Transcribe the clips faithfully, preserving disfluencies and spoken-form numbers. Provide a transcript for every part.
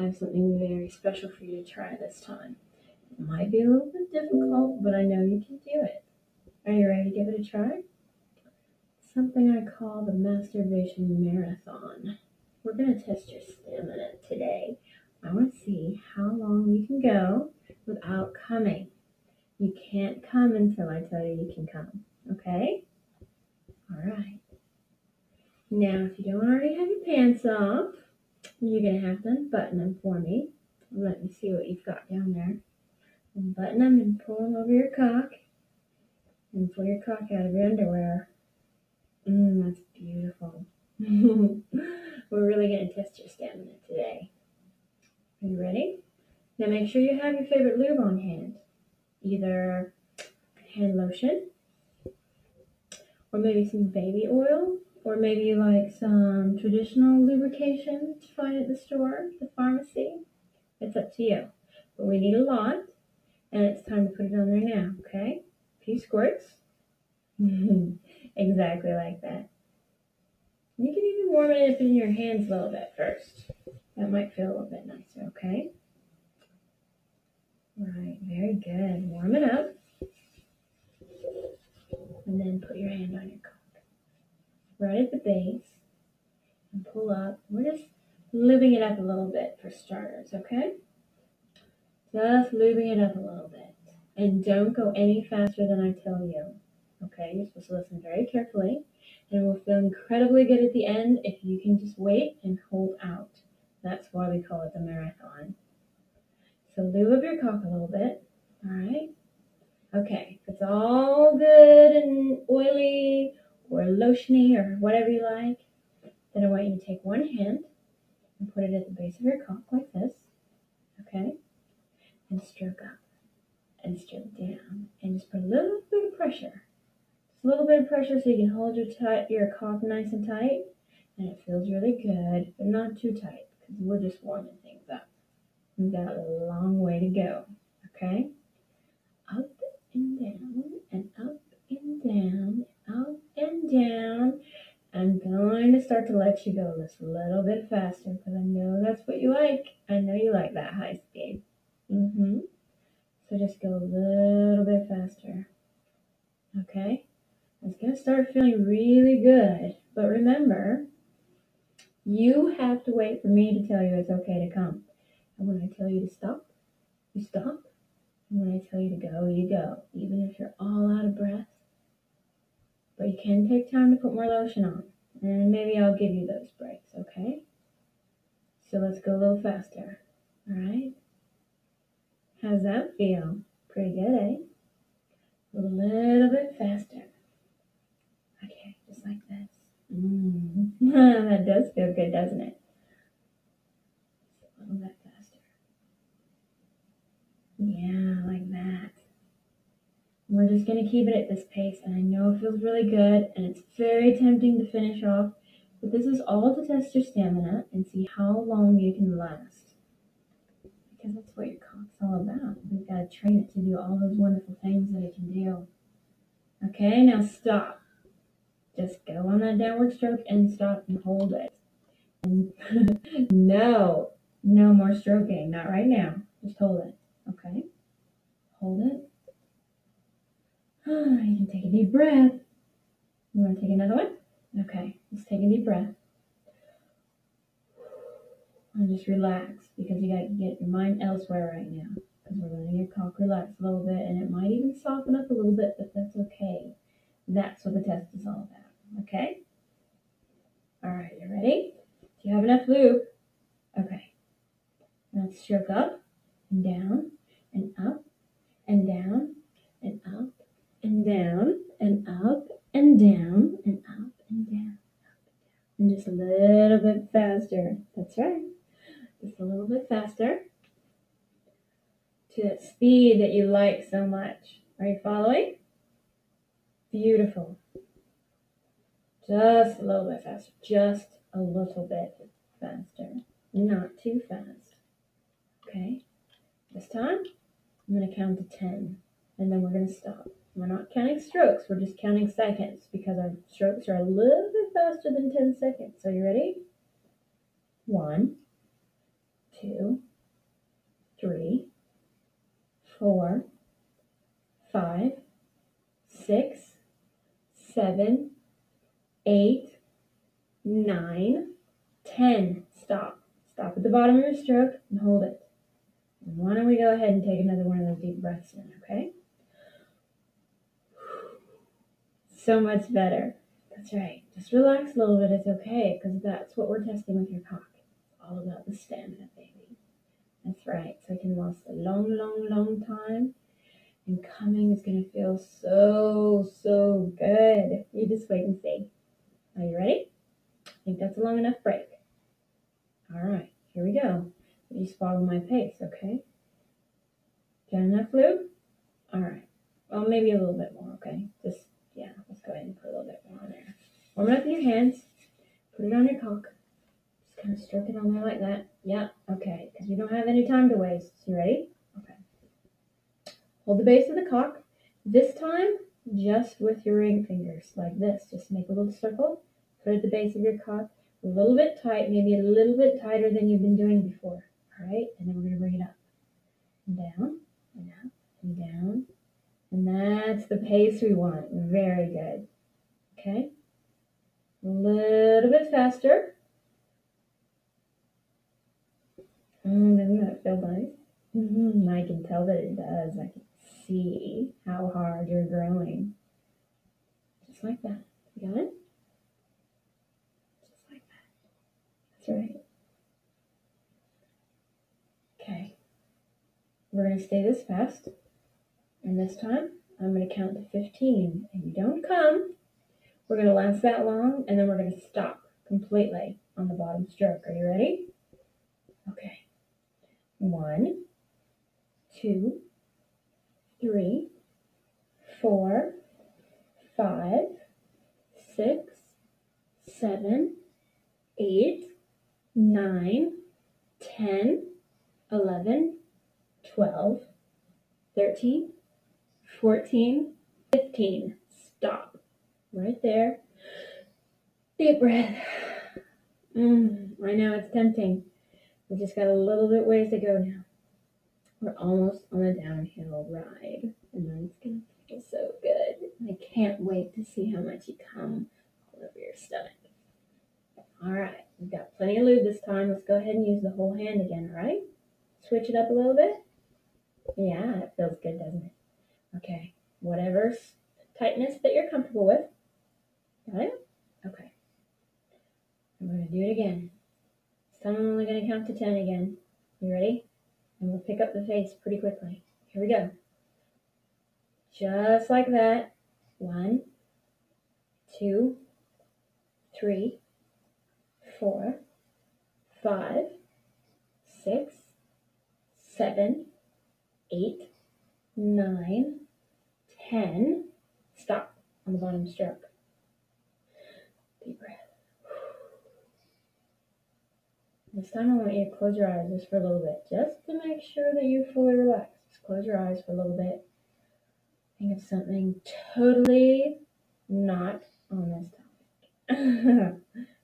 I have something very special for you to try this time. It might be a little bit difficult, but I know you can do it. Are you ready to give it a try? Something I call the masturbation marathon. We're going to test your stamina today. I want to see how long you can go without coming. You can't come until I tell you you can come, okay? All right. Now, if you don't already have your pants off, you're going to have to unbutton them for me. Let me see what you've got down there. Unbutton them and pull them over your cock. And pull your cock out of your underwear. Mmm, that's beautiful. We're really going to test your stamina today. Are you ready? Now make sure you have your favorite lube on hand. Either hand lotion, or maybe some baby oil, or maybe you like some traditional lubrication to find at the store, the pharmacy. It's up to you. But we need a lot, and it's time to put it on there now, okay? A few squirts. Exactly like that. You can even warm it up in your hands a little bit first. That might feel a little bit nicer, okay? Right, very good. Warm it up. And then put your hand on your cock. Right at the base. And pull up. We're just lubing it up a little bit for starters, okay? Just lubing it up a little bit. And don't go any faster than I tell you. Okay, you're supposed to listen very carefully. And it will feel incredibly good at the end if you can just wait and hold out. That's why we call it the marathon. So lube up your cock a little bit. Alright? Okay, if it's all good and oily or lotiony or whatever you like, then I want you to take one hand and put it at the base of your cock like this. Okay? And stroke up and stroke down. And just put a little bit of pressure. Just a little bit of pressure so you can hold your, tight, your cock nice and tight. And it feels really good, but not too tight because we're just warming things up. We've got a long way to go. Okay? Up and down and up and down, up and down. I'm going to start to let you go just a little bit faster because I know that's what you like. I know you like that high speed. Mm-hmm. So just go a little bit faster. Okay? It's going to start feeling really good. But remember, you have to wait for me to tell you it's okay to come. And when I tell you to stop, you stop. And when I tell you to go, you go. Even if you're all out of breath. But you can take time to put more lotion on. And maybe I'll give you those breaks, okay? So let's go a little faster. Alright? How's that feel? Pretty good, eh? A little bit faster. Okay, just like this. Mm. That does feel good, doesn't it? A little bit faster. Yeah, like that. We're just going to keep it at this pace, and I know it feels really good, and it's very tempting to finish off, but this is all to test your stamina and see how long you can last. Because that's what your cock's all about. We've got to train it to do all those wonderful things that it can do. Okay, now stop. Just go on that downward stroke and stop and hold it. And no, no more stroking. Not right now. Just hold it. Okay? Hold it. You can take a deep breath. You want to take another one? Okay, let's take a deep breath. And just relax because you got to get your mind elsewhere right now. Because we're letting your cock relax a little bit, and it might even soften up a little bit, but that's okay. That's what the test is all about. Okay? All right, you ready? Do you have enough lube? Okay. Now let's stroke up and down and up and down and up and down and up and down and up and down. And just a little bit faster. That's right. Just a little bit faster. To that speed that you like so much. Are you following? Beautiful. Just a little bit faster. Just a little bit faster. Not too fast. Okay. This time, I'm going to count to ten. And then we're going to stop. We're not counting strokes. We're just counting seconds because our strokes are a little bit faster than ten seconds. So you ready? One, two, three, four, five, six, seven, eight, nine, ten. Stop. Stop at the bottom of your stroke and hold it. And why don't we go ahead and take another one of those deep breaths in, okay? So much better. That's right. Just relax a little bit. It's okay, because that's what we're testing with your cock. It's all about the stamina, baby. That's right. So it can last a long, long, long time. And coming is going to feel so, so good. You just wait and see. Are you ready? I think that's a long enough break. All right, here we go. You just follow my pace, okay? Got enough lube? All right. Well, maybe a little bit more, okay? Just, yeah, let's go ahead and put a little bit more on there. Warm it up in your hands. Put it on your cock. Just kind of stroke it on there like that. Yeah, okay, because we don't have any time to waste. You ready? Okay. Hold the base of the cock. This time, just with your ring fingers, like this. Just make a little circle. Put it at the base of your cock. A little bit tight, maybe a little bit tighter than you've been doing before. All right, and then we're going to bring it up and down and up and down. And that's the pace we want. Very good. Okay. A little bit faster. Mm, doesn't that feel nice? Mm-hmm. I can tell that it does. I can see how hard you're growing. Just like that. You got it? Just like that. That's right. Okay. We're going to stay this fast. And this time, I'm going to count to fifteen. And you don't come. We're going to last that long, and then we're going to stop completely on the bottom stroke. Are you ready? Okay. One, two, three, four, five, six, seven, eight, nine, ten, eleven, twelve, thirteen, fourteen, fifteen. Stop. Right there. Deep breath. Mm, I know it's tempting. We just got a little bit ways to go now. We're almost on a downhill ride, and then it's gonna feel so good. I can't wait to see how much you come all over your stomach. All right, we've got plenty of lube this time. Let's go ahead and use the whole hand again, all right? Switch it up a little bit. Yeah, it feels good, doesn't it? Okay, whatever tightness that you're comfortable with. Got it? Okay. I'm going to do it again. This time I'm only going to count to ten again. You ready? And we'll pick up the pace pretty quickly. Here we go. Just like that. One, two, three, four, five, six, seven, eight, nine, ten. Stop on the bottom stroke. Deep breath. This time I want you to close your eyes just for a little bit, just to make sure that you're fully relaxed. Just close your eyes for a little bit. Think of something totally not on this topic.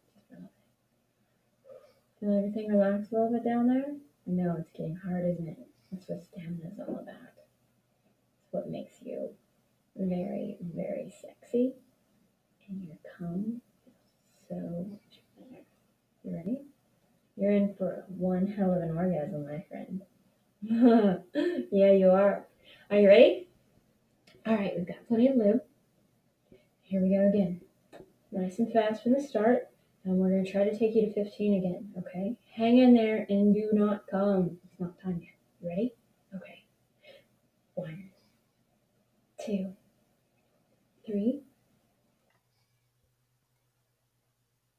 Feel everything relax a little bit down there? I know it's getting hard, isn't it? That's what stamina is all about. It's what makes you very, very sexy. And your cum feels so much better. You ready? You're in for one hell of an orgasm, my friend. Yeah, you are. Are you ready? All right, we've got plenty of lube. Here we go again. Nice and fast from the start. And we're going to try to take you to fifteen again, okay? Hang in there and do not come. It's not time yet. You ready? Okay. One, two, three,